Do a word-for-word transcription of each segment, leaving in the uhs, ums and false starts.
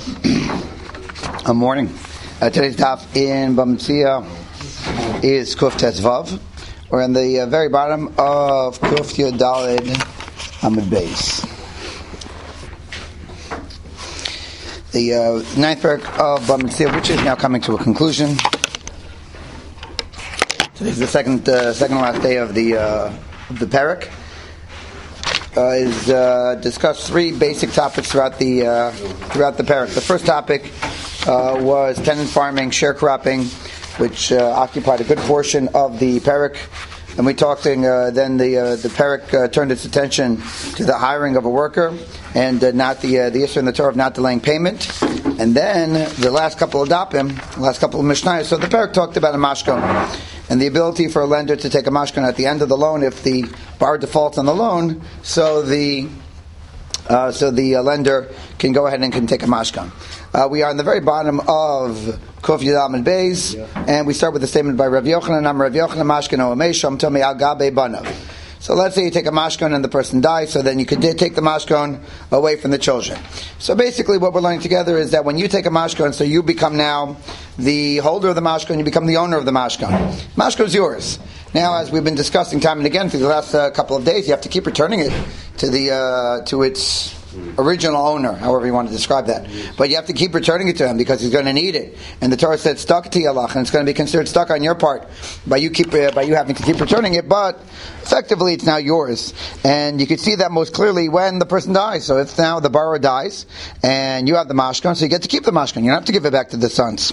Good morning. Uh, today's daf in Bamtzia is Kuf Tezvav. We're on the uh, very bottom of Kuf Yodalid Amud Beis. The uh, ninth parak of Bamtzia, which is now coming to a conclusion. Today's the second, uh, second last day of the uh, of the parak. Uh, is uh, discussed three basic topics throughout the uh, throughout the parak. The first topic uh, was tenant farming, sharecropping, which uh, occupied a good portion of the parak. And we talked. Uh, then the uh, the parak uh, turned its attention to the hiring of a worker and uh, not the uh, the issue in the Torah of not delaying payment. And then the last couple of dapim, the last couple of mishnayos. So the parak talked about a mashkon and the ability for a lender to take a mashkon at the end of the loan if the borrower defaults on the loan. So the uh, so the uh, lender can go ahead and can take a mashkon. Uh, we are on the very bottom of Kuf Yudam and Beis, and we start with a statement by Rav Yochanan. Am Rav Yochanan mashkon o ameisham tomi al gabe banav. So let's say you take a mashkon and the person dies, so then you could take the mashkon away from the children. So basically what we're learning together is that when you take a mashkon, so you become now the holder of the mashkon, you become the owner of the mashkon. Mashkon is yours. Now, as we've been discussing time and again for the last uh, couple of days, you have to keep returning it to the uh, to its original owner, however you want to describe that. But you have to keep returning it to him because he's going to need it. And the Torah said stuck to Yalach, and it's going to be considered stuck on your part by you keep uh, by you having to keep returning it. But effectively, it's now yours, and you can see that most clearly when the person dies. So if now the borrower dies and you have the mashkon, so you get to keep the mashkon. You don't have to give it back to the sons.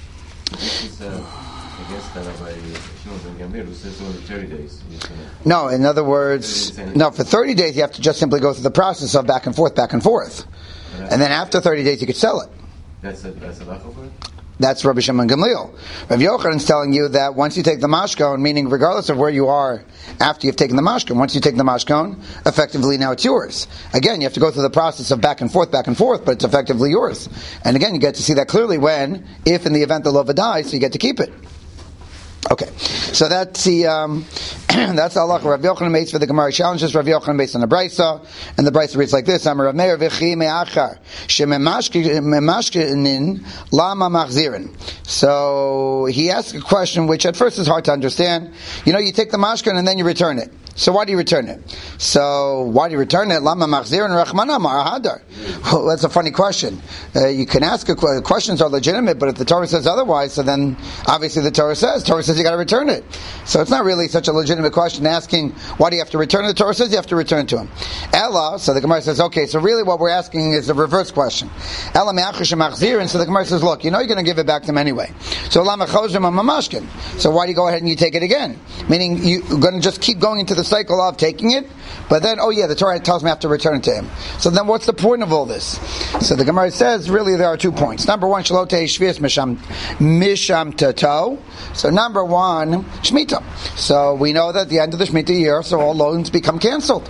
No, in other words, no, for thirty days you have to just simply go through the process of back and forth, back and forth. And then after thirty days you could sell it. That's a, that's a for it? That's Rabbi Shimon Gamliel. Rav Yochanan is telling you that once you take the mashkon, meaning regardless of where you are after you've taken the mashkon, once you take the mashkon, effectively now it's yours. Again, you have to go through the process of back and forth, back and forth, but it's effectively yours. And again, you get to see that clearly when, if in the event the lova dies, so you get to keep it. Okay, so that's the um, that's the halacha Rav Yochanan makes for the Gemara challenges Rav Yochanan based on the Brisa, and the Brisa reads like this: Amar Rav Meir v'chi me'achar shememashkenin lama machzirin. So he asks a question which at first is hard to understand. You know, you take the mashkan and then you return it. So why do you return it? So why do you return it? Lama machzirin rachmana marahadar. Well, that's a funny question. Uh, you can ask a qu- questions are legitimate, but if the Torah says otherwise, so then obviously the Torah says Torah says you got to return it. So it's not really such a legitimate question asking why do you have to return it. The Torah says you have to return it to him. Ella, so the Gemara says, okay, so really what we're asking is the reverse question. Ella me'achish machzirin. So the Gemara says, look, you know you're going to give it back to him anyway. So lama chozim mamashkin. So why do you go ahead and you take it again? Meaning you're going to just keep going into the cycle of taking it, but then, oh yeah, the Torah tells me I have to return it to him. So then what's the point of all this? So the Gemara says, really there are two points. Number one, shalote shvius misham misham tato. So number one, Shemitah. So we know that at the end of the Shemitah year, so all loans become canceled.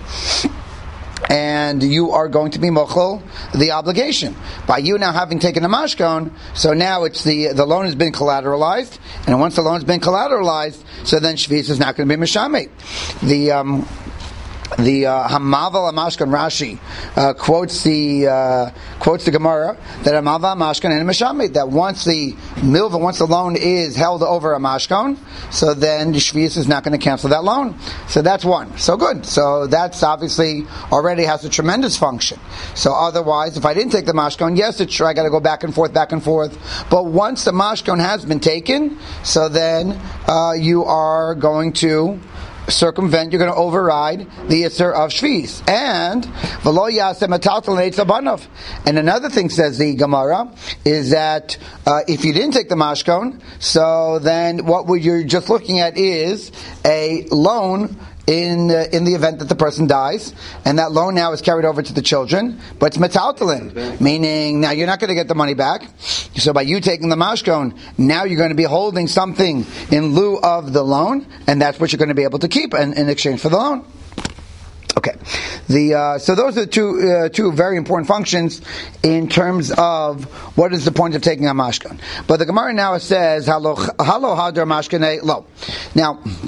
And you are going to be mochel the obligation by you now having taken a mashkon. So now it's the the loan has been collateralized, and once the loan has been collateralized, so then shvis is not going to be mishameh. The um, The uh, Hamaval Amashkan Rashi uh, quotes the uh, quotes the Gemara that Hamaval Amashkan and Mishami, that once the milva, once the loan is held over a mashkon, so then the shvius is not going to cancel that loan. So that's one. So good. So that's obviously already has a tremendous function. So otherwise, if I didn't take the mashkon, yes, it's true, I got to go back and forth, back and forth. But once the mashkon has been taken, so then uh, you are going to circumvent, you're going to override the Yisr of Shvis. And v'lo yaseh metaltal neitz abanav. And another thing, says the Gemara, is that uh, if you didn't take the mashkon, so then what would you're just looking at is a loan in uh, in the event that the person dies, and that loan now is carried over to the children, but it's metaltalin, meaning now you're not going to get the money back. So by you taking the mashkon, now you're going to be holding something in lieu of the loan, and that's what you're going to be able to keep in, in exchange for the loan. Okay, the uh, so those are the two uh, two very important functions in terms of what is the point of taking a mashkan. But the Gemara now says halo halo hadar mashkanei lo. Now,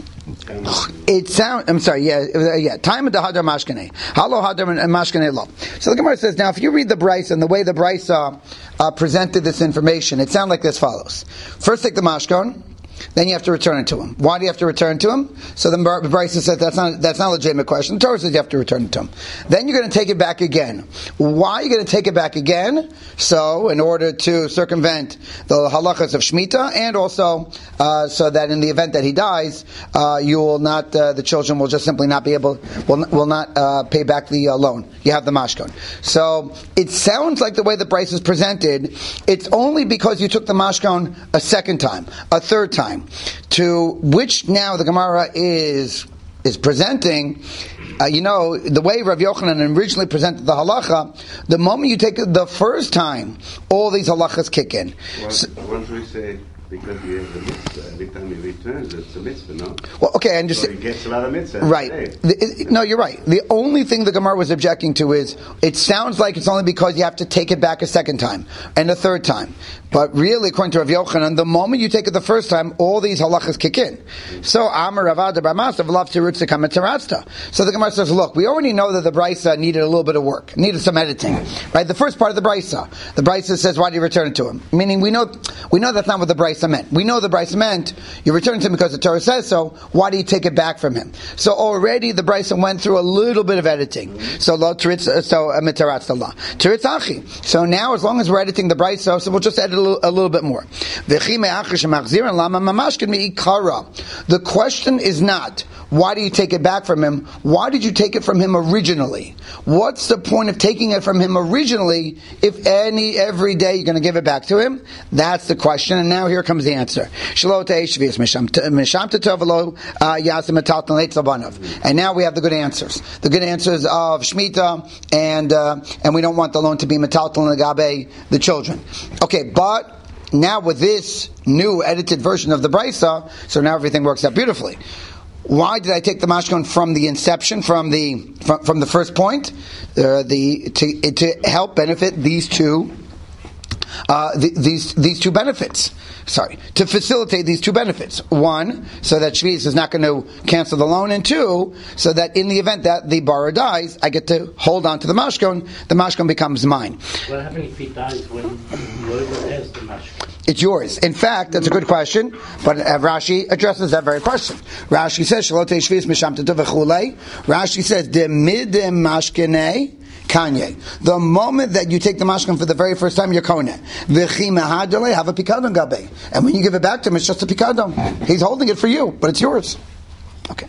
It sounds. I'm sorry. Yeah, yeah. Time of the hadar mashkene. Halo hadar and mashkene lo. So the Gemara says now, if you read the Brisa and the way the Brisa uh, presented this information, it sounds like this follows. First, take the mashkon. Then you have to return it to him. Why do you have to return it to him? So the Brisa says that's not that's not a legitimate question. The Torah says you have to return it to him. Then you're going to take it back again. Why are you going to take it back again? So in order to circumvent the halachas of Shemitah, and also uh, so that in the event that he dies, uh, you will not uh, the children will just simply not be able will will not uh, pay back the uh, loan. You have the mashkon. So it sounds like the way the Brisa is presented, it's only because you took the mashkon a second time, a third time. To which now the Gemara is is presenting, uh, you know, the way Rav Yochanan originally presented the halacha. The moment you take it the first time, all these halachas kick in. Well, so, what should we say? Because you have the mitzvah. Every time he returns, it's a mitzvah, no? Well, okay, and just so he gets a lot of mitzvah. Right. The, it, no, you're right. The only thing the Gemara was objecting to is it sounds like it's only because you have to take it back a second time and a third time. But really, according to Rav Yochanan, the moment you take it the first time, all these halachas kick in. So Amar Ravada B'Masav Lav Tirutza Kamataratzta. So the Gemara says, look, we already know that the Brisa needed a little bit of work, needed some editing. Right? The first part of the Brisa, the Brisa says, why do you return it to him? Meaning, we know we know that's not what the Brisa meant. We know the Brisa meant you return it to him because the Torah says so. Why do you take it back from him? So already the Brisa went through a little bit of editing. So Lo Tirutza, so Amitaratzta La Tirutz Achi. So now, as long as we're editing the Brisa, so we'll just edit a little, a little bit more. The question is not, why do you take it back from him? Why did you take it from him originally? What's the point of taking it from him originally if any every day you're going to give it back to him? That's the question, and now here comes the answer. And now we have the good answers. The good answers of Shemitah, and uh, and we don't want the loan to be metaltal negabe the children. Okay, but now with this new edited version of the Brisa, so now everything works out beautifully. Why did I take the mashkon from the inception, from the from, from the first point, uh, the to to help benefit these two uh, the, these these two benefits? Sorry, to facilitate these two benefits. One, so that Shvius is not going to cancel the loan, and two, so that in the event that the borrower dies, I get to hold on to the mashkon. The mashkon becomes mine. What happens if he dies when whoever has the mashkon? It's yours. In fact, that's a good question, but uh, Rashi addresses that very question. Rashi says, Shalote Shvius Misham Tetu V'chulei. Rashi says, De midim mashkenei Kanye. The moment that you take the mashkan for the very first time, you're kone. V'chi mehadole, have a pikadon gabe. And when you give it back to him, it's just a pikadon. He's holding it for you, but it's yours. Okay.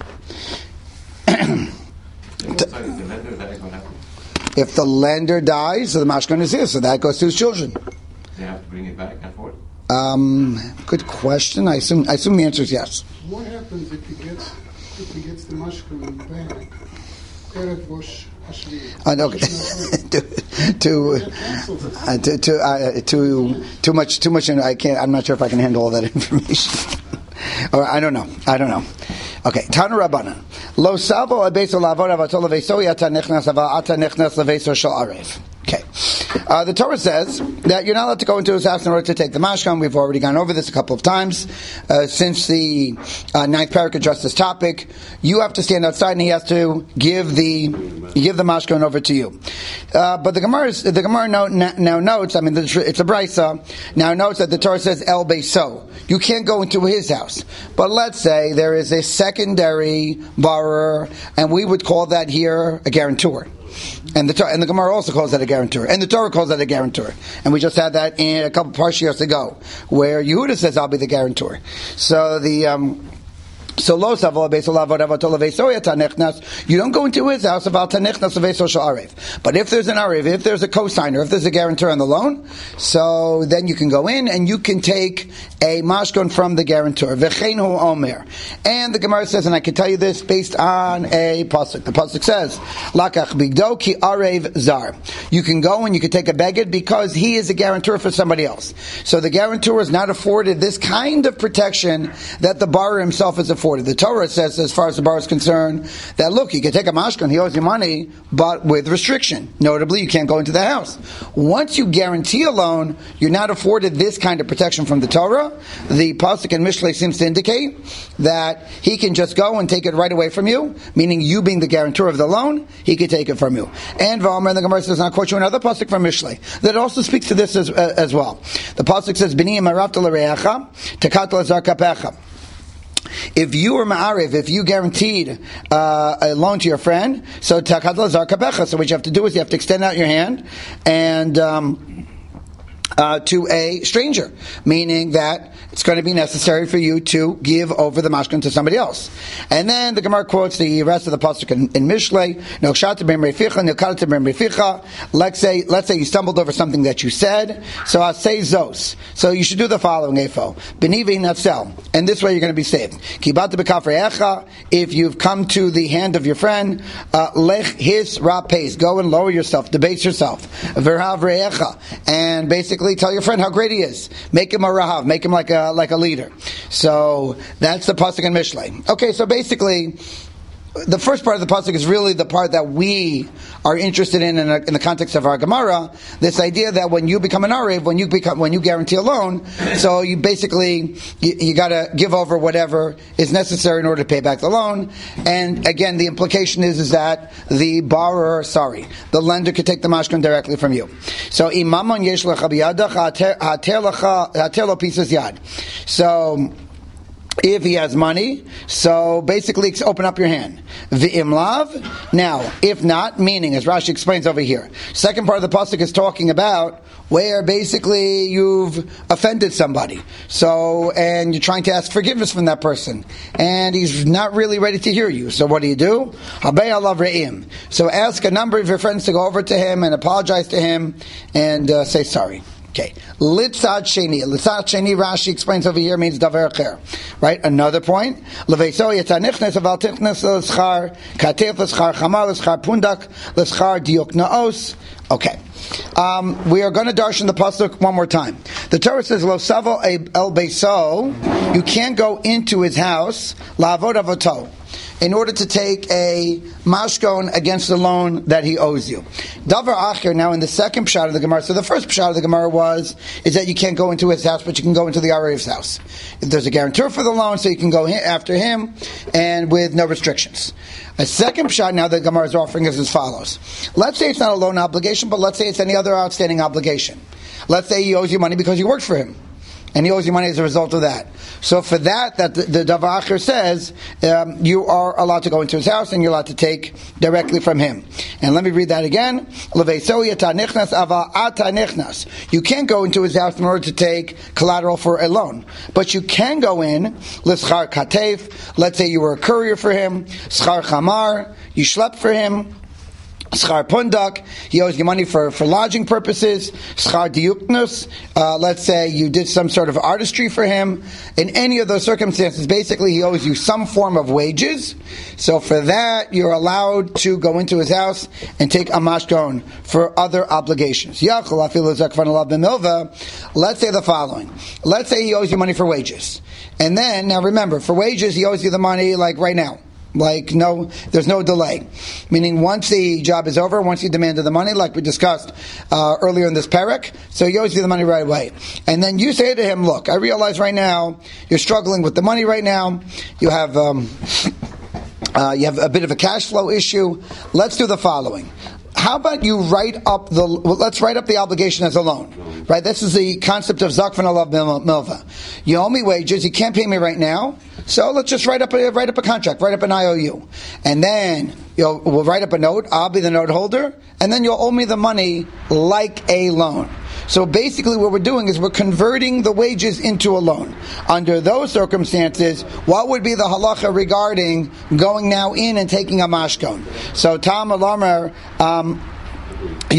If the lender dies, so the mashkan is his, so that goes to his children. They have to bring it back and forth? Um, good question. I assume I assume the answer is yes. What happens if he gets if he gets the mashkan back? Erev Rosh Hashvi. Uh, okay. to to uh, to to, uh, to too much too much. I can't. I'm not sure if I can handle all that information. Or I don't know. I don't know. Okay. Tanu Rabbanan. Lo savo abeso lavor avatol leveso yata nechnas avata nechnas leveso shel arev. Okay. Uh, the Torah says that you're not allowed to go into his house in order to take the mashkan. We've already gone over this a couple of times uh, since the uh, ninth parak addressed this topic. You have to stand outside, and he has to give the give the mashkan over to you. Uh, but the Gemara is, the Gemara note, now notes. I mean, it's a brisa. Now notes that the Torah says el beiso. You can't go into his house. But let's say there is a secondary borrower, and we would call that here a guarantor. And the and the Gemara also calls that a guarantor, and the Torah calls that a guarantor, and we just had that in a couple parshiyos ago, where Yehuda says, "I'll be the guarantor." So the um, so lo savol beisol avod avatol aveso yatanechnas. You don't go into his house about tanechnas aveso shel arev. But if there's an arev, if there's a cosigner, if there's a guarantor on the loan, so then you can go in and you can take a mashkon from the guarantor. V'cheinu omer. And the Gemara says, and I can tell you this based on a pasuk. The pasuk says, "Lakach bigdo ki arev zar." You can go and you can take a beged because he is a guarantor for somebody else. So the guarantor is not afforded this kind of protection that the borrower himself is afforded. afford it. The Torah says, as far as the bar is concerned, that look, you can take a mashkan, he owes you money, but with restriction. Notably, you can't go into the house. Once you guarantee a loan, you're not afforded this kind of protection from the Torah. The pasuk in Mishlei seems to indicate that he can just go and take it right away from you, meaning you being the guarantor of the loan, he can take it from you. And V'omer, the Gemara says, I'll quote you another pasuk from Mishlei that also speaks to this as, uh, as well. The pasuk says, B'ni amarafta l'reacha, tekat l'zar kapecha. If you were ma'ariv, if you guaranteed uh, a loan to your friend, so takat l'zar kapecha. So what you have to do is you have to extend out your hand and um, uh, to a stranger, meaning that it's going to be necessary for you to give over the mashkan to somebody else. And then the Gemara quotes the rest of the pasuk in, in Mishlei. No shata b'm reficha, no kalata b'm reficha. Let's say, let's say you stumbled over something that you said. So I say zos. So you should do the following: efo b'nivi nafsel, and this way you're going to be saved. Kibata b'kafreyecha. If you've come to the hand of your friend, uh, lech his rapes. Go and lower yourself, debase yourself. V'rahav reyecha, and basically tell your friend how great he is. Make him a rahav. Make him like a like a leader. So that's the pasuk in Mishlei. Okay, so basically, the first part of the pasuk is really the part that we are interested in in, a, in the context of our Gemara. This idea that when you become an Ariv, when you become when you guarantee a loan, so you basically you, you got to give over whatever is necessary in order to pay back the loan. And again, the implication is is that the borrower, sorry, the lender could take the mashkan directly from you. So imamon yesh lecha biyadach hater lecha hater lo pisas yad. So if he has money, so basically open up your hand. V'imlav. Now, if not, meaning, as Rashi explains over here, second part of the pasuk is talking about where basically you've offended somebody. So, and you're trying to ask forgiveness from that person, and he's not really ready to hear you. So what do you do? Habei alav re'im. So ask a number of your friends to go over to him and apologize to him and uh, say sorry. Okay, litzad sheni. Litzad sheni, Rashi explains over here, means davar acher. Right? Another point. Leveiso yetanichnes aval tichnes l'schar katef l'schar chamar l'schar pundak l'schar diuk naos. Okay. Um, we are going to darshan the pasuk one more time. The Torah says, "Lo savo el beiso." You can't go into his house. La'avod avoto, in order to take a mashkon against the loan that he owes you. Davar acher, now in the second pshat of the Gemara, so the first pshat of the Gemara was, is that you can't go into his house, but you can go into the Ariv's house. If there's a guarantor for the loan, so you can go after him, and with no restrictions. A second pshat now the Gemara is offering is as follows. Let's say it's not a loan obligation, but let's say it's any other outstanding obligation. Let's say he owes you money because you worked for him, and he owes you money as a result of that. So for that, that the, the Davar Acher says, um, you are allowed to go into his house and you're allowed to take directly from him. And let me read that again. You can't go into his house in order to take collateral for a loan. But you can go in, l'schar katef, let's say you were a courier for him, schar chamar, you slept for him, Schar pundak, he owes you money for, for lodging purposes. Schar diuknus, uh, let's say you did some sort of artistry for him. In any of those circumstances, basically he owes you some form of wages. So for that, you're allowed to go into his house and take a mashkon for other obligations. Let's say the following. Let's say he owes you money for wages. And then, now remember, for wages, he owes you the money like right now. Like, no, there's no delay. Meaning, once the job is over, once you demanded the money, like we discussed uh, earlier in this parak, so he owes you the money right away. And then you say to him, look, I realize right now, you're struggling with the money right now, you have, um, uh, you have a bit of a cash flow issue, let's do the following. How about you write up the, well, let's write up the obligation as a loan, right? This is the concept of zakvan alav milva. You owe me wages, you can't pay me right now, so let's just write up a, write up a contract, write up an I O U. And then you'll, we'll write up a note, I'll be the note holder, and then you'll owe me the money like a loan. So basically what we're doing is we're converting the wages into a loan. Under those circumstances, what would be the halacha regarding going now in and taking a mashkon? So Tam Alarmer, um, so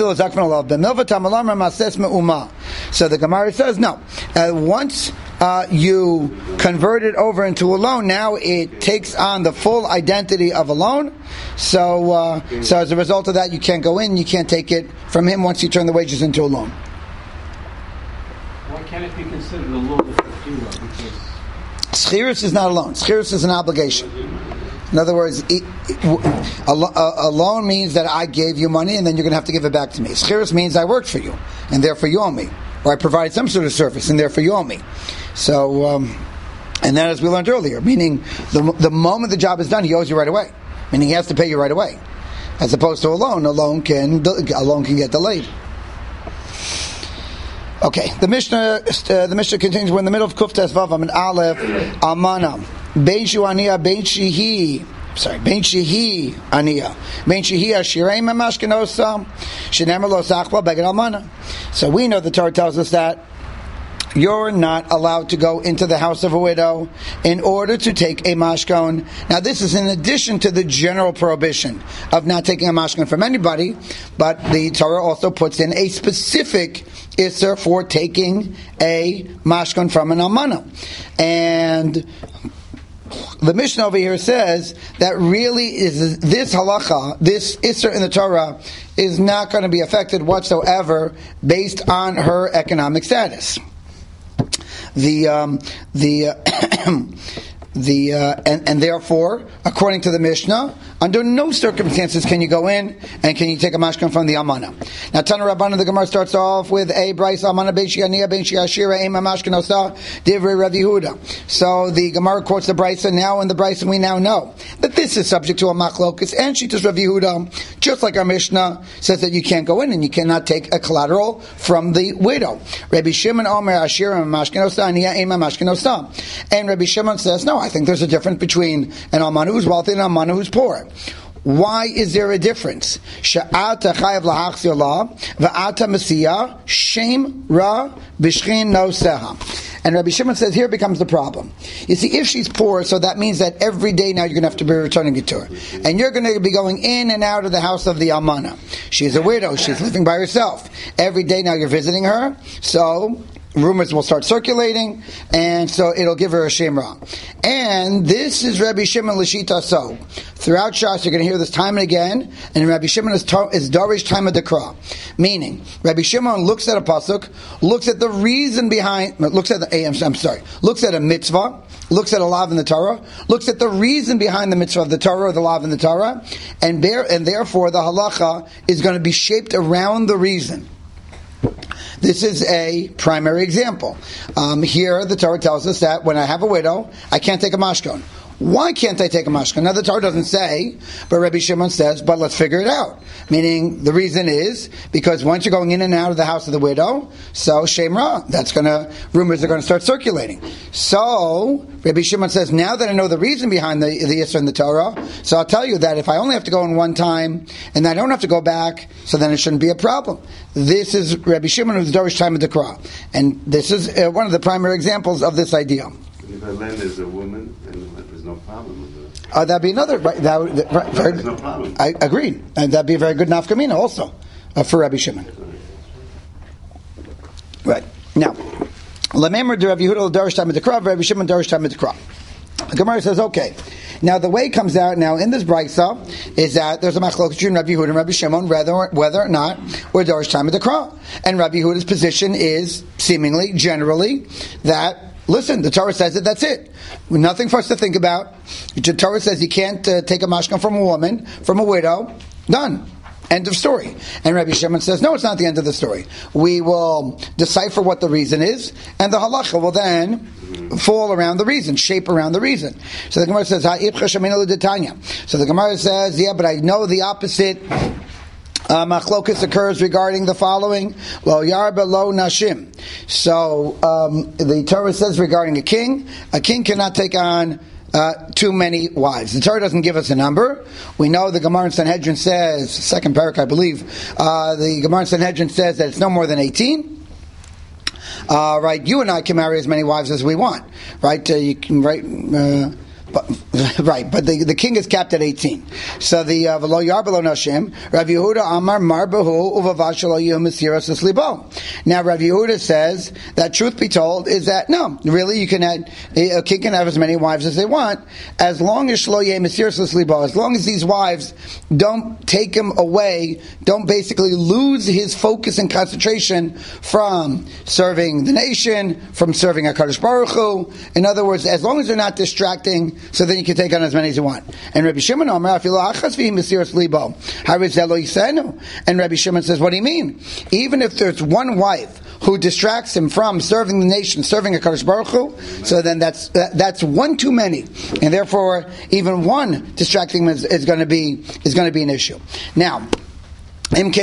the Gemara says, no. Uh, once uh, you convert it over into a loan, now it takes on the full identity of a loan. So, uh, so as a result of that, you can't go in, you can't take it from him once you turn the wages into a loan. Why can't it be considered a loan of Because Schirus is not a loan. Schirus is an obligation. In other words, it, it, a, a, a loan means that I gave you money and then you're going to have to give it back to me. Schirus means I worked for you and therefore you owe me. Or I provided some sort of service and therefore you owe me. So, um, and then as we learned earlier, meaning the, the moment the job is done, he owes you right away. Meaning he has to pay you right away. As opposed to a loan, a loan can, a loan can get delayed. Okay, the Mishnah, uh, the Mishnah continues. We're in the middle of Kuftes Vav and Aleph Amana. Bein shu aniya, bein shihi. Sorry, bein shihi aniya, bein shihi ashirei mamashkenosa. Shenemer lo sachba beged almana. So we know the Torah tells us that you're not allowed to go into the house of a widow in order to take a mashkon. Now this is in addition to the general prohibition of not taking a mashkon from anybody, but the Torah also puts in a specific isser for taking a mashkon from an almana. And the Mishnah over here says that really is this halacha, this isser in the Torah, is not going to be affected whatsoever based on her economic status. The um, the uh, the uh, and, and therefore, according to the Mishnah, under no circumstances can you go in and can you take a mashkan from the almana. Now, Tana Rabbana, the Gemara starts off with a Bryce almana bein shi'aniya bein shi'ashira ema mashkan osa divrei Rav Yehuda. So the Gemara quotes the Bryce, and now in the Bryce we now know that this is subject to a machlokus and shitas Rav Yehuda, just like our Mishnah says that you can't go in and you cannot take a collateral from the widow. Rabbi Shimon Omer ashira mashkan osa aniya ema mashkan osa, and Rabbi Shimon says no. I think there's a difference between an almana who's wealthy and an almana who's poor. Why is there a difference? Sha'ata chayav lahachzir Allah va'ata mesiya shem ra b'shchin no seha. And Rabbi Shimon says here becomes the problem. You see, if she's poor, so that means that every day now you're going to have to be returning it to her, and you're going to be going in and out of the house of the almana. She's a widow; she's living by herself. Every day now you're visiting her, so rumors will start circulating, and so it'll give her a shemra. And this is Rabbi Shimon Lashita. So throughout Shas, you're going to hear this time and again. And Rabbi Shimon is, to, is Darish time of Dekra, meaning Rabbi Shimon looks at a pasuk, looks at the reason behind, looks at the. I'm, I'm sorry, looks at a mitzvah, looks at a law in the Torah, looks at the reason behind the mitzvah of the Torah or the law in the Torah, and there and therefore the halacha is going to be shaped around the reason. This is a primary example. Um, here, the Torah tells us that when I have a widow, I can't take a mashkon. Why can't I take a mashkon? Now, the Torah doesn't say, but Rabbi Shimon says, but let's figure it out. Meaning, the reason is, because once you're going in and out of the house of the widow, so Shem Ra, that's gonna, rumors are gonna start circulating. So, Rabbi Shimon says, now that I know the reason behind the, the Yisra in the Torah, so I'll tell you that if I only have to go in one time, and I don't have to go back, so then it shouldn't be a problem. This is Rabbi Shimon, who's Dorish time of the Dekra. And this is uh, one of the primary examples of this idea. If a land is a woman, and there's no problem with it. Uh, that'd be another. Right, that would, right, very, there's no problem. I agreed, and that'd be a very good nafkamina also uh, for Rabbi Shimon. Right now, Lamemer de Rabbi Yehuda Darish time of the Dekra, Rabbi Shimon Darish time of the Dekra. The Gemara says, okay. Now the way it comes out now in this brayso is that there's a machlok between Rabbi Yehuda and Rabbi Shimon whether whether or not we're Darish time of the Dekra, and Rabbi Yehuda's position is seemingly generally that. Listen, the Torah says it, that's it. Nothing for us to think about. The Torah says you can't uh, take a mashkan from a woman, from a widow. Done. End of story. And Rabbi Shimon says, no, it's not the end of the story. We will decipher what the reason is, and the halacha will then fall around the reason, shape around the reason. So the Gemara says, so the Gemara says, yeah, but I know the opposite. Uh, machlokus occurs regarding the following: lo yarba lo nashim. So um, the Torah says regarding a king, a king cannot take on uh, too many wives. The Torah doesn't give us a number. We know the Gemara in Sanhedrin says, second parak, I believe, uh, the Gemara in Sanhedrin says that it's no more than eighteen. Uh, right, you and I can marry as many wives as we want. Right, uh, you can. Right. Uh, But Right, but the, the king is capped at eighteen. So the uh, V'lo yar b'lo nashim, Rav Yehuda Amar Mar Bahu Uvavash lo yeh mesiras l'slibo. Now Rav Yehuda says that truth be told is that no, really you can add, a king can have as many wives as they want, as long as shlo yeh mesiras l'slibo, as long as these wives don't take him away, don't basically lose his focus and concentration from serving the nation, from serving HaKadosh Baruch Hu. In other words, as long as they're not distracting, so then you can take on as many as you want. And Rabbi Shimon Omer, and Rabbi Shimon says, what do you mean? Even if there's one wife who distracts him from serving the nation, serving HaKadosh Baruch Hu, so then that's that, that's one too many, and therefore even one distracting him is, is going to be is going to be an issue. Now, so the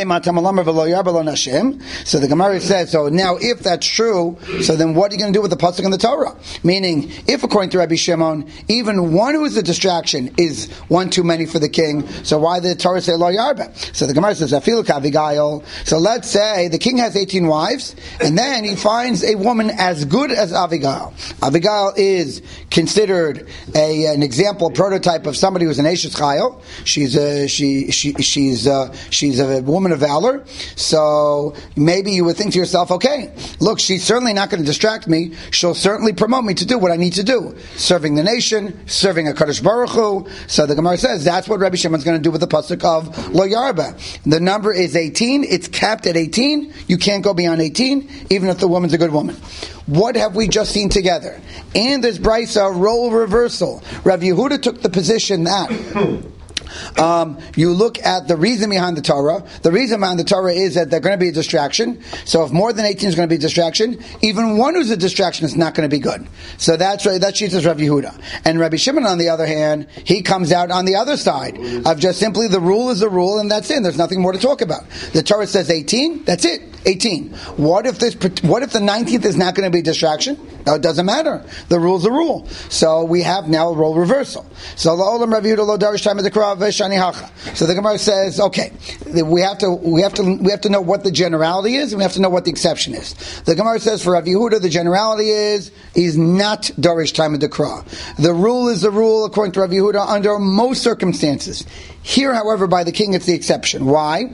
Gemara says, so now if that's true, so then what are you going to do with the pasuk in the Torah? Meaning, if according to Rabbi Shimon, even one who is a distraction is one too many for the king, so why did the Torah say lo yarba? So the Gemara says, Afilu k'Avigail. So let's say the king has eighteen wives, and then he finds a woman as good as Avigail. Avigail is considered a, an example, a prototype of somebody who's an Eshes Chayil. She's a, she, she, she's a, she's a woman of valor, so maybe you would think to yourself, okay, look, she's certainly not going to distract me, she'll certainly promote me to do what I need to do, serving the nation, serving HaKadosh Baruch Hu. So the Gemara says, that's what Rabbi Shimon's going to do with the pasuk of Lo Yarba. The number is eighteen, it's capped at eighteen, you can't go beyond eighteen, even if the woman's a good woman. What have we just seen together? And there's Brisa, role reversal. Rav Yehuda took the position that Um, you look at the reason behind the Torah. The reason behind the Torah is that they're going to be a distraction. So if more than eighteen is going to be a distraction, even one who's a distraction is not going to be good. So that's right. That's Shittas Rav Yehuda. And Rabbi Shimon, on the other hand, he comes out on the other side of just simply the rule is the rule, and that's it. There's nothing more to talk about. The Torah says eighteen. That's it. eighteen. What if this? What if the nineteenth is not going to be a distraction? No, it doesn't matter. The rule's the rule. So we have now a role reversal. So La'olam Rav Yehuda lo darish time of the Krav v'shani hacha. So the Gemara says, okay, we have to we have to we have to know what the generality is, and we have to know what the exception is. The Gemara says for Rav Yehuda, the generality is he's not darish time of the Krav. The rule is the rule according to Rav Yehuda under most circumstances. Here, however, by the king, it's the exception. Why?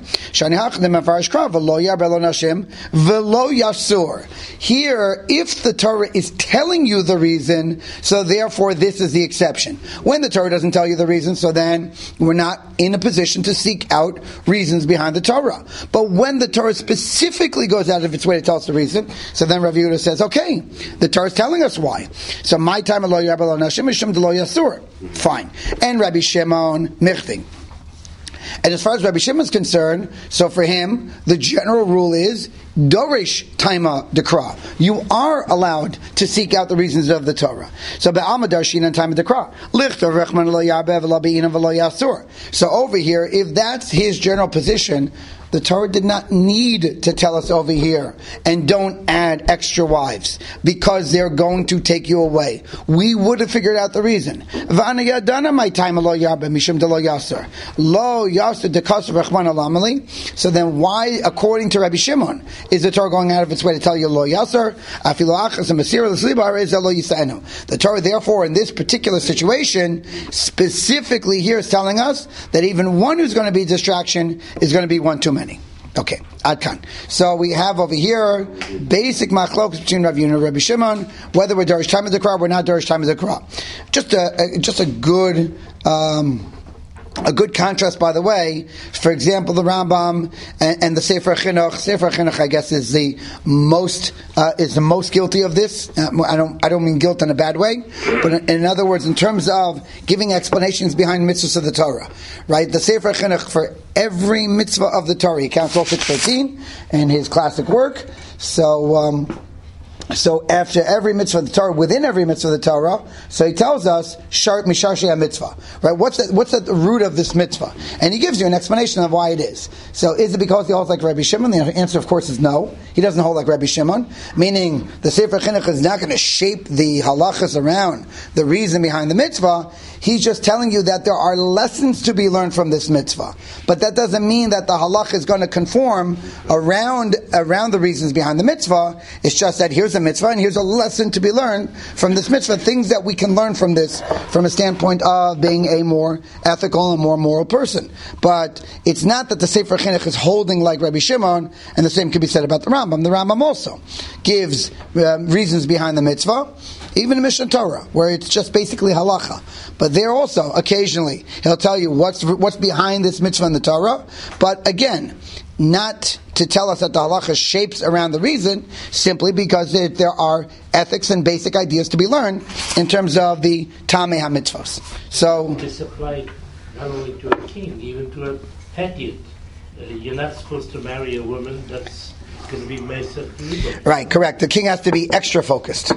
Here, if the Torah is telling you the reason, so therefore this is the exception. When the Torah doesn't tell you the reason, so then we're not in a position to seek out reasons behind the Torah. But when the Torah specifically goes out of its way to tell us the reason, so then Rav Yehuda says, okay, the Torah is telling us why. So my time lo yar b'lo nashim mishum de lo yasur. Fine. And Rabbi Shimon michving. And as far as Rabbi Shimon is concerned, so for him, the general rule is Dorish Taima Dekra. You are allowed to seek out the reasons of the Torah. So Be'alma Darshin and Taima Dekra. Lichter Rechman lo yarbe v'lo be'ina v'lo yasur. So over here, if that's his general position, the Torah did not need to tell us over here, and don't add extra wives, because they're going to take you away. We would have figured out the reason. So then why, according to Rabbi Shimon, is the Torah going out of its way to tell you lo yasser? The Torah, therefore, in this particular situation, specifically here is telling us that even one who's going to be a distraction is going to be one too many. Okay, Adkan. So we have over here basic machlokas between Rav Yehuda and Rabbi Shimon, whether we're Darish time of the Krah or not Darish time of the Krah. Just a, a just a good um, a good contrast, by the way. For example, the Rambam and, and the Sefer Chinuch. Sefer Chinuch, I guess, is the most uh, is the most guilty of this. Uh, I don't I don't mean guilt in a bad way, but in, in other words, in terms of giving explanations behind mitzvahs of the Torah, right? The Sefer Chinuch for every mitzvah of the Torah, he counts all six thirteen in his classic work. So. Um, So after every mitzvah of the Torah, within every mitzvah of the Torah, so he tells us, Shart Misharshei mitzvah. Right? What's the, what's the root of this mitzvah? And he gives you an explanation of why it is. So is it because he holds like Rabbi Shimon? The answer, of course, is no. he doesn't hold like Rabbi Shimon, meaning the Sefer Chinuch is not going to shape the halachas around the reason behind the mitzvah. He's just telling you that there are lessons to be learned from this mitzvah. But that doesn't mean that the halach is going to conform around, around the reasons behind the mitzvah. It's just that here's a mitzvah and here's a lesson to be learned from this mitzvah, things that we can learn from this from a standpoint of being a more ethical and more moral person. But it's not that the Sefer Chinuch is holding like Rabbi Shimon, and the same could be said about the Rambam. The Rambam also gives uh, reasons behind the mitzvah, even in Mishnah Torah, where it's just basically halacha. But there also, occasionally, he'll tell you what's what's behind this mitzvah in the Torah. But again, not to tell us that the halacha shapes around the reason, simply because there, there are ethics and basic ideas to be learned in terms of the Tamei HaMitzvos. So this applies not only to a king, even to a Hethiot. Uh, you're not supposed to marry a woman that's going to be Mesa Liba. Right, correct. The king has to be extra focused.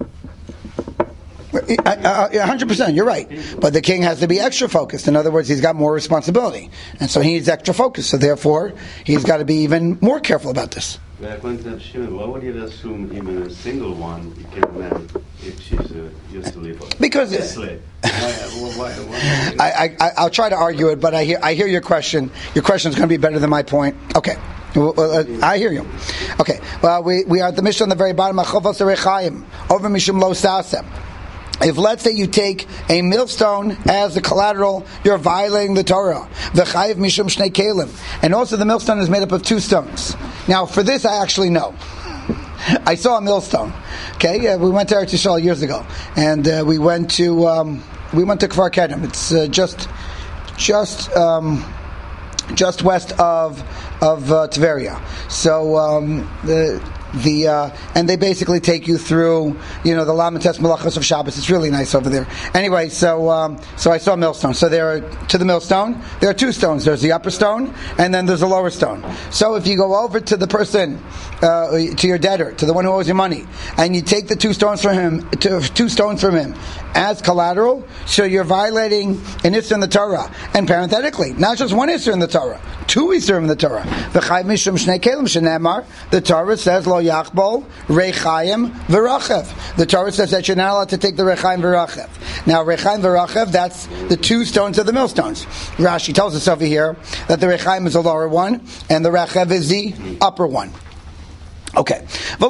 one hundred percent, you're right. But the king has to be extra focused. In other words, he's got more responsibility. And so he needs extra focus. So therefore, he's got to be even more careful about this. According to Shimon, why would you assume even a single one you can marry if she's uh, used to live? Because why, why, why, I, I, I'll try to argue it, but I hear I hear your question. Your question is going to be better than my point. Okay. Well, uh, I hear you. Okay. Well, we, we are at the Mishnah on the very bottom. Over Mishum Lo Sasem. If, let's say, you take a millstone as the collateral, you're violating the Torah. V'chayiv mishum shnei kelim. And also the millstone is made up of two stones. Now, for this, I actually know. I saw a millstone. Okay, uh, we went to Eretz Yisrael years ago, and uh, we went to um, we went to Kfar Kedem. It's uh, just just um, just west of of uh, Tveria. So um, the. The uh, and they basically take you through, you know, the Lamites Malachos of Shabbos. It's really nice over there. Anyway, so um, so I saw a millstone. So there, are, to the millstone, there are two stones. There's the upper stone, and then there's the lower stone. So if you go over to the person, uh, to your debtor, to the one who owes you money, and you take the two stones from him, to, two stones from him as collateral, so you're violating an issur in the Torah. And parenthetically, not just one issur in the Torah, two issur in the Torah. V'chayv mishum shnei kelim shenemar. The Torah says lo yachbol rechaim v'rachev. The Torah says that you're not allowed to take the rechaim v'rachev. Now rechaim v'rachev, that's the two stones of the millstones. Rashi tells us over here that the rechaim is the lower one and the rachev is the upper one. Okay. And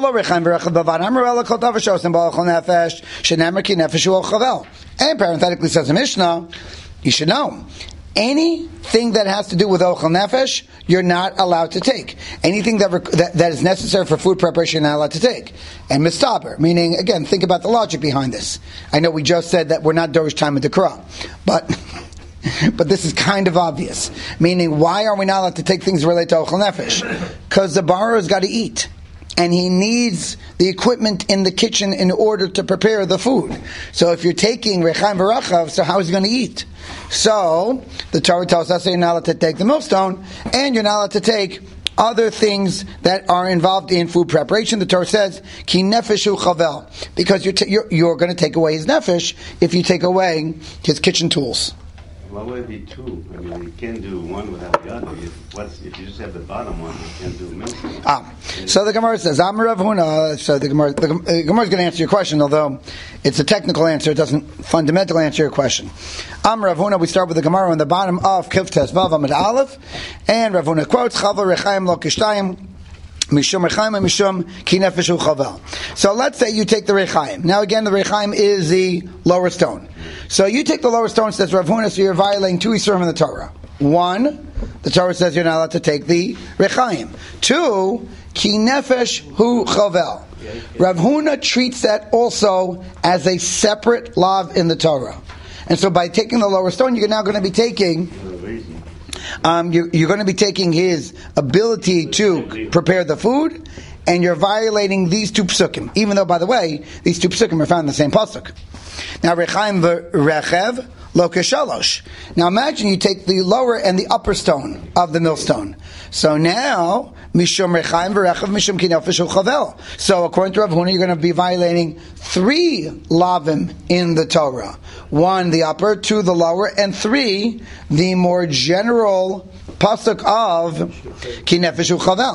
parenthetically says the Mishnah, you should know, anything that has to do with ochel nefesh, you're not allowed to take. Anything that, rec- that that is necessary for food preparation, you're not allowed to take. And mistaber, meaning, again, think about the logic behind this. I know we just said that we're not dorish time of Dekra, but but this is kind of obvious. Meaning, why are we not allowed to take things related to ochel nefesh? Because the borrower's got to eat. And he needs the equipment in the kitchen in order to prepare the food. So if you're taking rechaim v'rachav, so how is he going to eat? So the Torah tells us that you're not allowed to take the millstone, and you're not allowed to take other things that are involved in food preparation. The Torah says, ki nefeshu chavel, because you're, t- you're, you're going to take away his nefesh if you take away his kitchen tools. Why would it be two? I mean, you can't do one without the other. If, what's, if you just have the bottom one, you can't do milk. Ah, so the Gemara says, Amar Rav Huna. So the Gemara, the Gemara is going to answer your question, although it's a technical answer. It doesn't fundamentally answer your question. Amar Rav Huna. We start with the Gemara on the bottom of Kivtes Vav Amid Aleph, and Rav Huna quotes Chava Rechaim Lo Kishtayim. Mishum Rechaim and Mishum Ki Nefeshu Chavel. So let's say you take the Rechaim. Now again, the Rechaim is the lower stone. So you take the lower stone, says Rav Huna, so you're violating two isurim in the Torah. One, the Torah says you're not allowed to take the Rechaim. Two, Ki Nefesh Hu Chavel. Rav Huna treats that also as a separate lav in the Torah. And so by taking the lower stone, you're now going to be taking Um, you're, you're going to be taking his ability to prepare the food, and you're violating these two psukim. Even though, by the way, these two psukim are found in the same pasuk. Now, rechaim v'rechev lo keshalosh. Now, imagine you take the lower and the upper stone of the millstone. So now, mishum rechaim v'rechev mishum ki nefesh chavel. So, according to Rav Huna, you're going to be violating three lavim in the Torah. One, the upper, two, the lower, and three, the more general pasuk of ki nefesh chavel.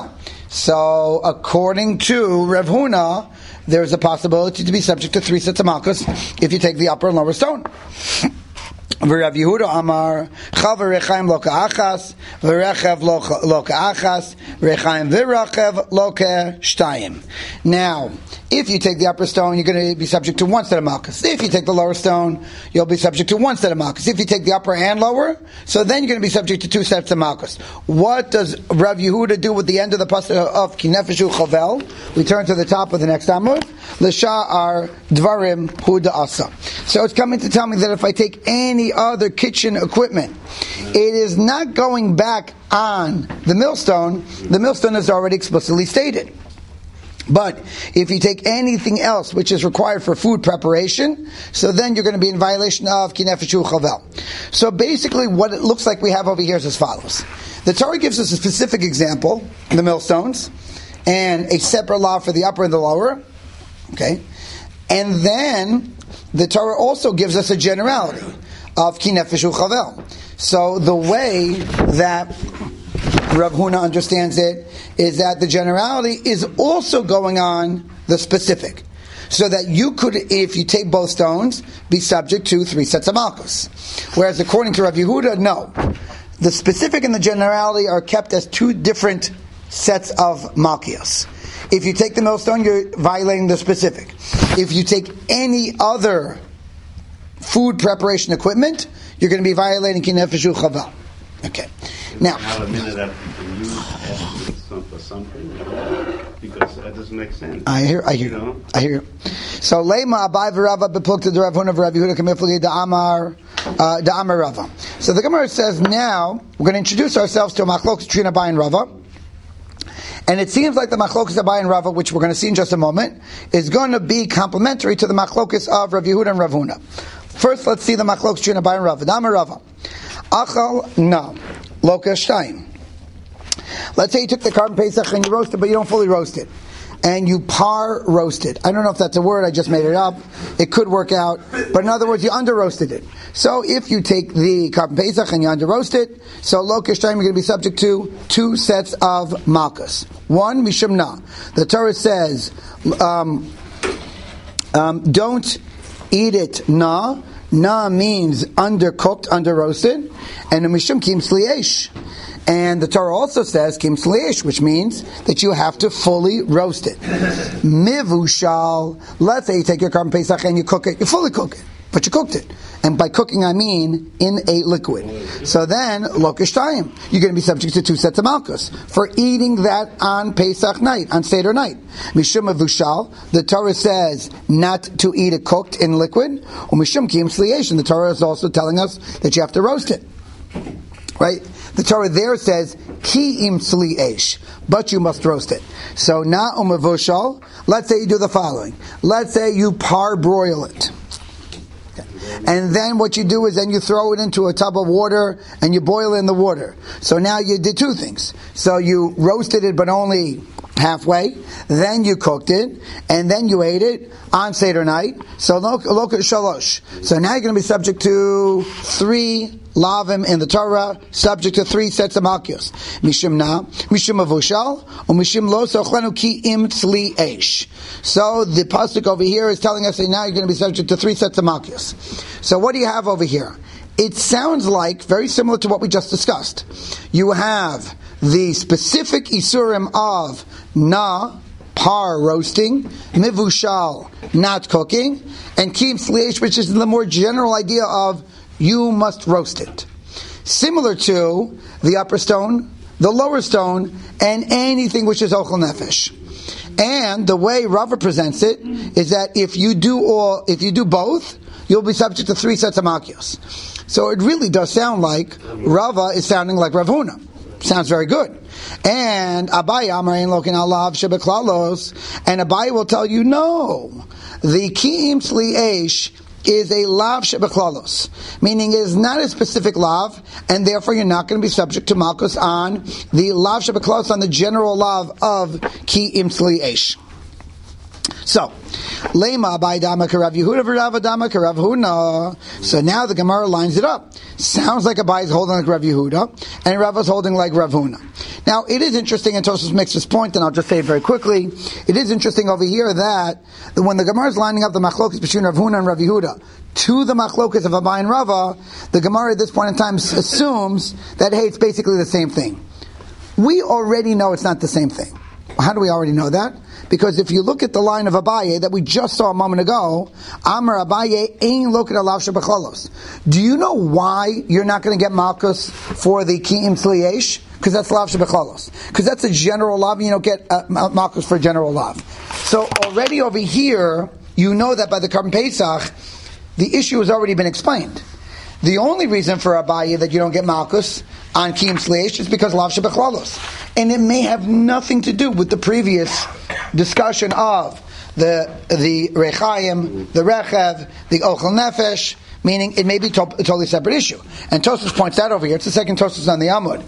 So, according to Rav Huna, there is a possibility to be subject to three sets of malchus if you take the upper and lower stone. V'Rav Yehuda Amar Chaver Rechaim Loka Achas V'Rechev Loka Achas Rechaim V'Rachev Loka Shtayim. Now, if you take the upper stone, you're going to be subject to one set of malchus. If you take the lower stone, you'll be subject to one set of malchus. If you take the upper and lower, so then you're going to be subject to two sets of malchus. What does Rav Yehuda do with the end of the pasuk of Kinefeshu Chovel? We turn to the top of the next Amud. L'sha'ar Dvarim Hu Da'asa. So it's coming to tell me that if I take any other kitchen equipment, it is not going back on the millstone. The millstone is already explicitly stated. But if you take anything else which is required for food preparation, so then you're going to be in violation of Kinefeshu Chavel. So basically what it looks like we have over here is as follows. The Torah gives us a specific example, the millstones, and a separate law for the upper and the lower. Okay? And then the Torah also gives us a generality of Kinefeshu Chavel. So the way that Rav Huna understands it is that the generality is also going on the specific. So that you could, if you take both stones, be subject to three sets of malchus. Whereas according to Rav Yehuda, no. The specific and the generality are kept as two different sets of malchios. If you take the millstone, you're violating the specific. If you take any other food preparation equipment, you're going to be violating Kinefeshu Chavel. Okay. Now, have a minute that you can use as for something, because that doesn't make sense. I hear, I hear, you know? I hear. So, Leima Abai v'Rava beplukta the Rav Huna v'Rav Yehuda kamifli da'amar da'amar Rava. So the Gemara says now we're going to introduce ourselves to a machlokes between Abai and Rava, and it seems like the machlokes Abai and Rava, which we're going to see in just a moment, is going to be complementary to the machlokes of Rav Yehuda and Rav Huna. First, let's see the machlokes between Abai and Rava. Da'amar Rava. Achal na loka shtayim. Let's say you took the carbon pesach and you roast it, but you don't fully roast it, and you par roast it. I don't know if that's a word. I just made it up. It could work out, but in other words, you under roasted it. So if you take the carbon pesach and you under roast it, so loka shtayim, you're going to be subject to two sets of malchus. One mishum na. The Torah says, um, um, don't eat it na. Na means undercooked, under roasted, and a mishum kim sliesh. And the Torah also says kim sliesh, which means that you have to fully roast it. Mivushal. Let's say you take your carbon pesach and you cook it, you fully cook it, but you cooked it. And by cooking, I mean in a liquid. So then, lokish time, you're going to be subject to two sets of malchus for eating that on Pesach night, on Seder night. Mishum avushal, the Torah says not to eat it cooked in liquid. Or mishum kiyum sliesh, and the Torah is also telling us that you have to roast it. Right? The Torah there says ki im sliesh, but you must roast it. So na umavushal. Let's say you do the following. Let's say you par-broil it. And then what you do is then you throw it into a tub of water and you boil it in the water. So now you did two things. So you roasted it but only halfway, then you cooked it, and then you ate it on Seder night. So loka shalosh. So now you're going to be subject to three lavim in the Torah, subject to three sets of malchios. Mishum na, mishum avushal, or mishum lo sochlenu ki im tzli eish. So the pasuk over here is telling us that now you're going to be subject to three sets of malchios. So what do you have over here? It sounds like very similar to what we just discussed. You have the specific isurim of na, par, roasting, mivushal, not cooking, and kim sliesh, which is the more general idea of you must roast it. Similar to the upper stone, the lower stone, and anything which is ochel nefesh. And the way Rava presents it is that if you do all, if you do both, you'll be subject to three sets of malchios. So it really does sound like Rava is sounding like Rav Huna. Sounds very good. And Abai Amayin Lokin Alav Shebeklalos, and Abai will tell you no. The Ki'im Sliesh is a lav shebeklalos, meaning it is not a specific lav, and therefore you're not going to be subject to malchus on the lav shebeklalos, on the general lav of Ki'im Sliesh. So, Lema by Dama Karav Yehuda V'Rava Dama Karav Huna. So now the Gemara lines it up. Sounds like Abai is holding like Rav Yehuda, and Rav is holding like Rav Huna. Now, it is interesting, and Tosfos makes this point, and I'll just say it very quickly. It is interesting over here that when the Gemara is lining up the machlokas between Rav Huna and Rav Yehuda to the machlokas of Abai and Rava, the Gemara at this point in time assumes that, hey, it's basically the same thing. We already know it's not the same thing. How do we already know that? Because if you look at the line of Abaye that we just saw a moment ago, Amar Abaye ein loket alav shebecholos. Do you know why you're not going to get malchus for the ki'im tzliyesh? Because that's lav shebecholos. Because that's a general lav, you don't get uh, malchus for general lav. So already over here, you know that by the Karban Pesach, the issue has already been explained. The only reason for Abaye that you don't get malchus on Kiyum Sleish is because lav shebecholos. And it may have nothing to do with the previous discussion of the the Rechaim, the Rechev, the Ochel Nefesh, meaning it may be to- a totally separate issue. And Tosfos points out over here, it's the second Tosfos on the Amud,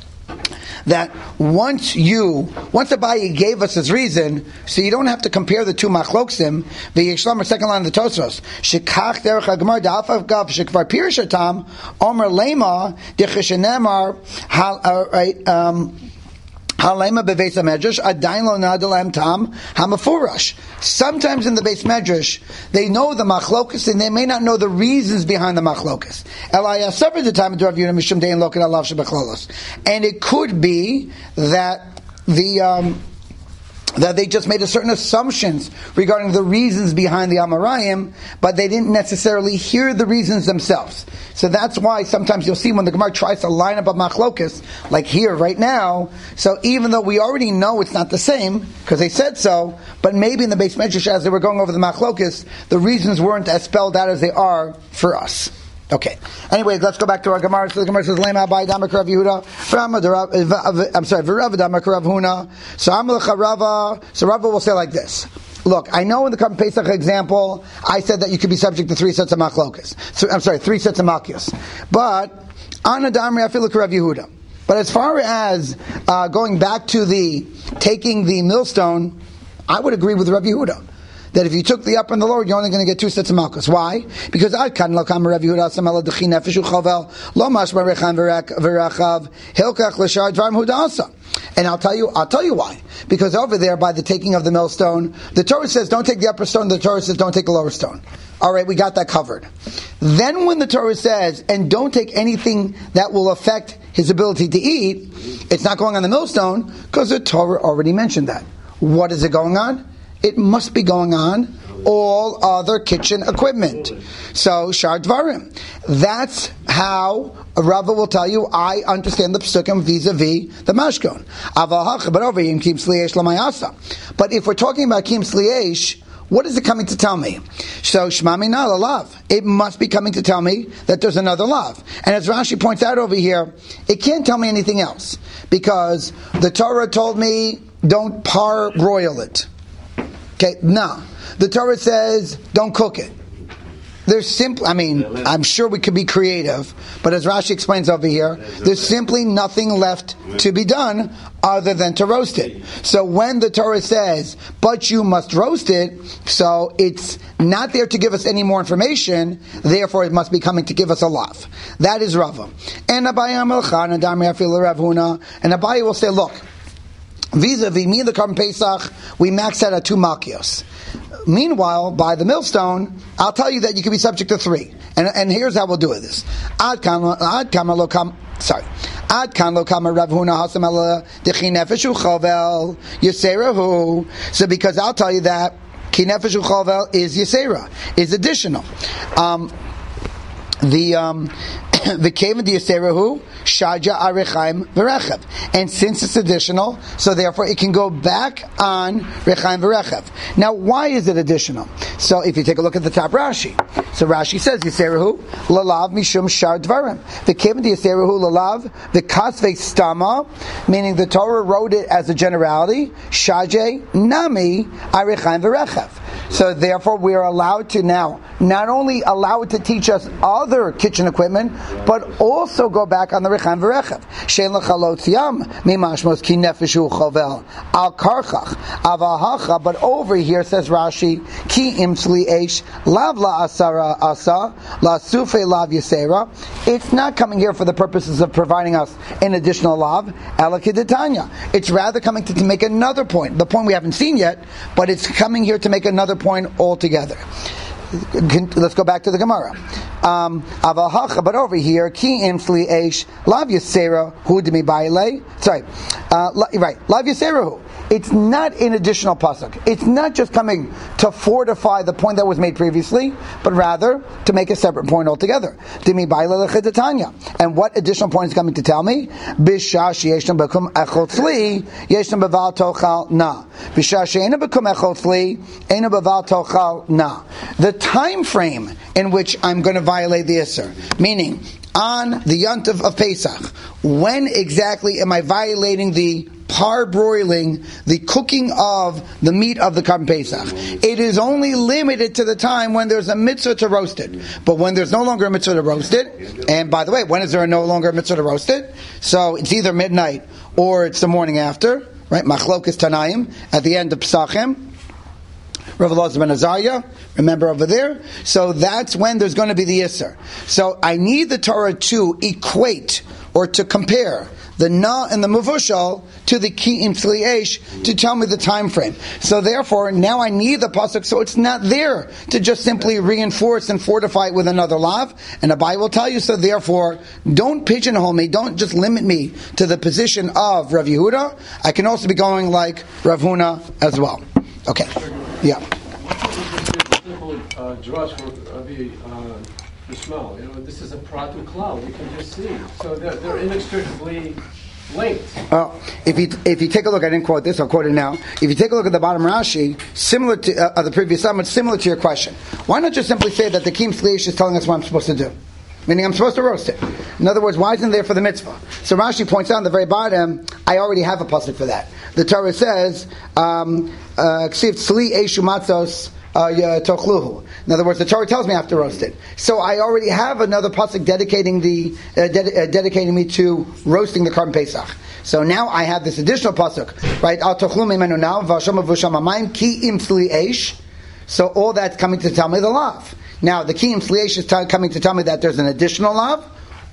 that once you, once Abaye gave us his reason, so you don't have to compare the two machloksim, the Yishlam, second line of the Tosfos, shekach derech hagmar da'afav gav shekvar pirishatam, omer lema, decheshenemar, hal, um, Halema beveis medrash adain lo nadalam tam hamafurash. Sometimes in the base medrash they know the machlokas and they may not know the reasons behind the machlokas. Elaya suffered the time of Rav Yehuda mishum dein loket alav shebechlolos, and it could be that the um, that they just made a certain assumptions regarding the reasons behind the Amarayim, but they didn't necessarily hear the reasons themselves. So that's why sometimes you'll see when the Gemara tries to line up a machlokas, like here right now, so even though we already know it's not the same, because they said so, but maybe in the base medrash as they were going over the machlokas, the reasons weren't as spelled out as they are for us. Okay. Anyway, let's go back to our Gemara. So the Gemara says, "Lema Abai Damak Rav Yehuda." I'm sorry, V'Rav Damak Rav Huna. So Amalecha Rava. So Rava will say like this. Look, I know in the Karban Pesach example, I said that you could be subject to three sets of machlokas. So, I'm sorry, three sets of makios. But Ana Damri Afilu Rav Yehuda. But as far as uh, going back to the taking the millstone, I would agree with Rav Yehuda that if you took the upper and the lower, you're only going to get two sets of malchus. Why? Because I kan lo kam Rav Yehuda samela dechi nefesh uchavel lo mashma rechan v'rachav hilkach l'shar dvarim hudasa. And I'll tell you, I'll tell you why. Because over there, by the taking of the millstone, the Torah says don't take the upper stone. The Torah says don't take the lower stone. All right, we got that covered. Then when the Torah says and don't take anything that will affect his ability to eat, it's not going on the millstone because the Torah already mentioned that. What is it going on? It must be going on all other kitchen equipment. So, Shar Dvarim. That's how Rava will tell you, I understand the Pesukim vis-a-vis the Mashkon. But over here, Kim Sliesh Lamayasa. But if we're talking about Kim Sliesh, what is it coming to tell me? So, Shema Mina Lalav. It must be coming to tell me that there's another lav. And as Rashi points out over here, it can't tell me anything else. Because the Torah told me, don't par-broil it. Okay, no. The Torah says, don't cook it. There's simply, I mean, I'm sure we could be creative, but as Rashi explains over here, there's simply nothing left to be done other than to roast it. So when the Torah says, but you must roast it, so it's not there to give us any more information, therefore it must be coming to give us a lav. That is Rava. And Abaye Amalchan and Dami Afil Rav Huna, and Abaye will say, look, vis-a-vis me, the Karban Pesach, we max out at two makios. Meanwhile, by the millstone, I'll tell you that you can be subject to three. And and here's how we'll do it. This ad kama ad kama lo kam sorry ad kan lo kama Rav Huna hasam ala dechi nefesh uchavel yiserahu. So because I'll tell you that ki nefesh uchavel is yisera, is additional. Um, the um, the kaven the yiserahu shaja arechaim v'rechev, and since it's additional, so therefore it can go back on rechaim v'rechev. Now, why is it additional? So, if you take a look at the top Rashi, so Rashi says yiserahu lalav mishum shar dvarim. The kaven the yiserahu lalav the kasvei stama, meaning the Torah wrote it as a generality. Shaje nami arechaim v'rechev. So therefore, we are allowed to now not only allow it to teach us other kitchen equipment, but also go back on the Rechaim V'Rechav. Shein l'chalot yam mimashmos ki nefeshu chovel al karchach avahacha. But over here says Rashi, ki imsli eish lav la asara asa la sufe lav yisera. It's not coming here for the purposes of providing us an additional lav. Alakiditanya. It's rather coming to, to make another point, the point we haven't seen yet, but it's coming here to make another point altogether. Let's go back to the Gemara. Um, but over here, ki imsli eish lav yisera hu demi baile. Sorry, uh, right, lav yisera hu. It's not an additional pasuk. It's not just coming to fortify the point that was made previously, but rather to make a separate point altogether. Demi baile lechidatanya. And what additional point is coming to tell me? Bishash yeshnam bekum echol tzli yeshnam beval tochal na. Bishash she'ena bekum echol tzli ena beval tochal na. The time frame in which I'm going to violate the Isser, meaning on the Yontif of Pesach, when exactly am I violating the parboiling, the cooking of the meat of the Karban Pesach? It is only limited to the time when there's a mitzvah to roast it. But when there's no longer a mitzvah to roast it, and by the way, when is there no longer a mitzvah to roast it? So it's either midnight or it's the morning after, right? Machlokas Tanaim at the end of Pesachim. Rav Elazar ben Azariah, remember over there? So that's when there's going to be the Isser. So I need the Torah to equate or to compare the Na and the Mevushal to the Ki Im Tzli Eish to tell me the time frame. So therefore, now I need the pasuk, so it's not there to just simply reinforce and fortify it with another lav. And Abai will tell you so. Therefore, don't pigeonhole me. Don't just limit me to the position of Rav Yehuda. I can also be going like Rav Huna as well. Okay. Yeah. Simple uh, drush for uh, the uh, the smell. You know, this is a pratu cloud. You can just see. So they're, they're inextricably linked. Oh, if you if you take a look, I didn't quote this. I'll quote it now. If you take a look at the bottom Rashi, similar to uh, the previous summit, similar to your question. Why not just simply say that the Kim Sliish is telling us what I'm supposed to do? Meaning I'm supposed to roast it. In other words, why isn't it there for the mitzvah? So Rashi points out on the very bottom, I already have a pasuk for that. The Torah says, um, uh, Tzli Eshu Matzos Tochluhu. In other words, the Torah tells me I have to roast it. So I already have another pasuk dedicating the uh, ded- uh, dedicating me to roasting the Karban Pesach. So now I have this additional pasuk, right? Al Tochlu Mimenu now V'Hashem Avusham Amayim Ki Im Tzli Eish. So all that's coming to tell me the lav. Now, the Ki Im Tzli Eish is t- coming to tell me that there's an additional lav,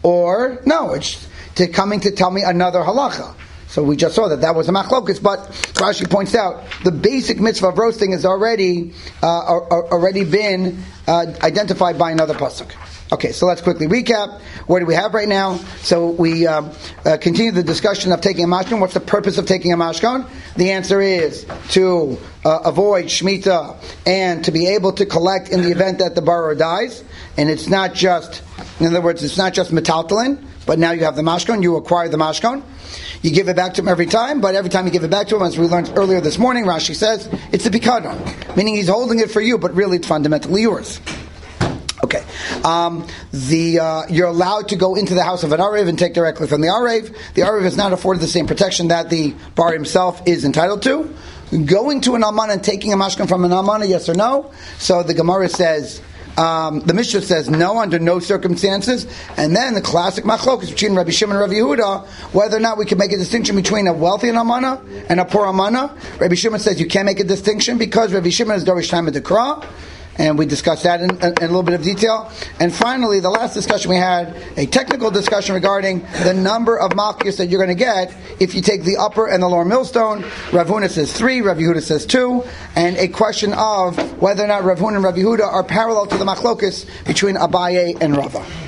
or no, it's to coming to tell me another halacha. So we just saw that that was a machlokus, but Rashi points out the basic mitzvah of roasting has already uh, already been uh, identified by another pasuk. Okay, so let's quickly recap. What do we have right now? So we um, uh, continue the discussion of taking a mashkon. What's the purpose of taking a mashkon? The answer is to uh, avoid shmita and to be able to collect in the event that the borrower dies. And it's not just, in other words, it's not just metaltalin, but now you have the mashkon, you acquire the mashkon. You give it back to him every time, but every time you give it back to him, as we learned earlier this morning, Rashi says, it's a pikadon, meaning he's holding it for you, but really it's fundamentally yours. Okay, um, the uh, you're allowed to go into the house of an Arev and take directly from the Arev. The Arev is not afforded the same protection that the bar himself is entitled to. Going to an almana and taking a mashkan from an almana, yes or no? So the Gemara says, um, the Mishnah says no, under no circumstances. And then the classic machlokas between Rabbi Shimon and Rabbi Yehuda, whether or not we can make a distinction between a wealthy almana and a poor almana. Rabbi Shimon says you can't make a distinction because Rabbi Shimon is Dorish Time of the Dekra. And we discussed that in, in, in a little bit of detail. And finally, the last discussion we had, a technical discussion regarding the number of malchus that you're going to get if you take the upper and the lower millstone. Rav Huna says three, Rav Yehuda says two, and a question of whether or not Rav Huna and Rav Yehuda are parallel to the machlokus between Abaye and Rava.